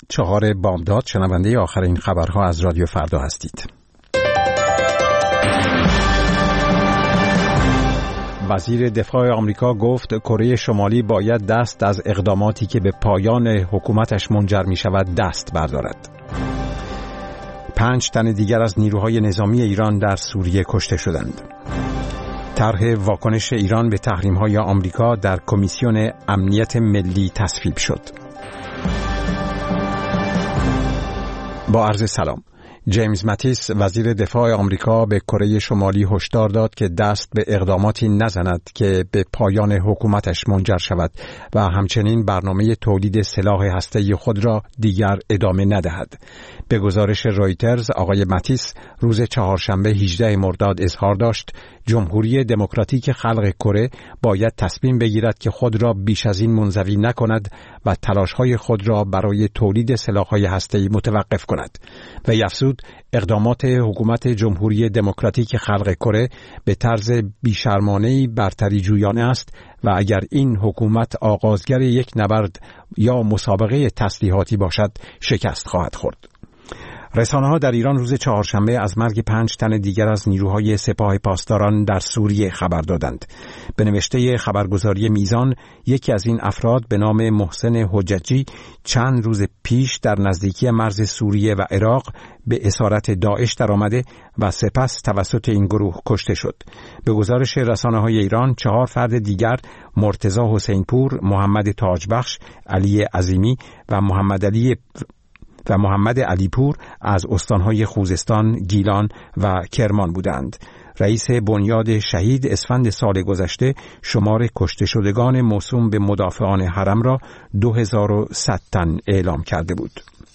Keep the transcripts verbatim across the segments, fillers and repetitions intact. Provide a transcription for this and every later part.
چهار بامداد، شنونده آخرین خبرها از رادیو فردا هستید. وزیر دفاع آمریکا گفت کره شمالی باید دست از اقداماتی که به پایان حکومتش منجر می شود دست بردارد. پنج تن دیگر از نیروهای نظامی ایران در سوریه کشته شدند. طرح واکنش ایران به تحریم‌های آمریکا در کمیسیون امنیت ملی تصویب شد. با عرض سلام. جیمز ماتیس وزیر دفاع آمریکا به کره شمالی هشدار داد که دست به اقداماتی نزند که به پایان حکومتش منجر شود و همچنین برنامه تولید سلاح هسته‌ای خود را دیگر ادامه ندهد. به گزارش رویترز آقای ماتیس روز چهارشنبه هجدهم مرداد اظهار داشت جمهوری دموکراتیک خلق کره باید تصمیم بگیرد که خود را بیش از این منزوی نکند و تلاش‌های خود را برای تولید سلاح‌های هسته‌ای متوقف کند و افزود اقدامات حکومت جمهوری دموکراتیک خلق کره به طرز بیشرمانه‌ای برتری جویانه است و اگر این حکومت آغازگر یک نبرد یا مسابقه تسلیحاتی باشد شکست خواهد خورد. رسانه‌ها در ایران روز چهارشنبه از مرگ پنج تن دیگر از نیروهای سپاه پاسداران در سوریه خبر دادند. به نوشته خبرگزاری میزان، یکی از این افراد به نام محسن حججی چند روز پیش در نزدیکی مرز سوریه و عراق به اسارت داعش درآمده و سپس توسط این گروه کشته شد. به گزارش رسانه‌های ایران، چهار فرد دیگر مرتضی حسینپور، محمد تاجبخش، علی عظیمی و محمد علی و محمد علیپور از استانهای خوزستان، گیلان و کرمان بودند. رئیس بنیاد شهید اسفند سال گذشته شمار کشته شدگان موسوم به مدافعان حرم را دو هزار و صد تن اعلام کرده بود.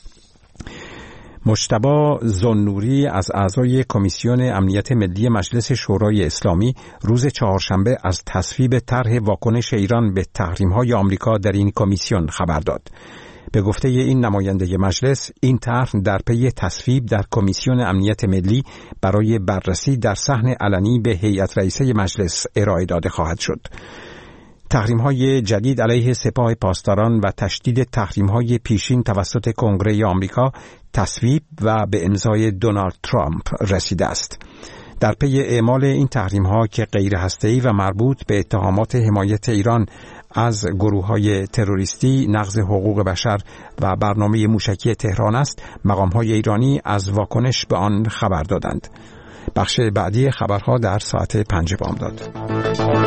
مجتبی ذوالنوری از اعضای کمیسیون امنیت ملی مجلس شورای اسلامی روز چهارشنبه از تصویب طرح واکنش ایران به تحریم‌های آمریکا در این کمیسیون خبر داد. به گفته این نماینده مجلس، این طرح در پی تصویب در کمیسیون امنیت ملی برای بررسی در صحن علنی به هیئت رئیسه مجلس ارائه داده خواهد شد. تحریم‌های جدید علیه سپاه پاسداران و تشدید تحریم‌های پیشین توسط کنگره آمریکا تصویب و به امضای دونالد ترامپ رسیده است. در پی اعمال این تحریم‌ها که غیر هسته‌ای و مربوط به اتهامات حمایت ایران از گروه‌های تروریستی، نقض حقوق بشر و برنامه موشکی تهران است، مقام‌های ایرانی از واکنش به آن خبر دادند. بخش بعدی خبرها در ساعت پنج بامداد.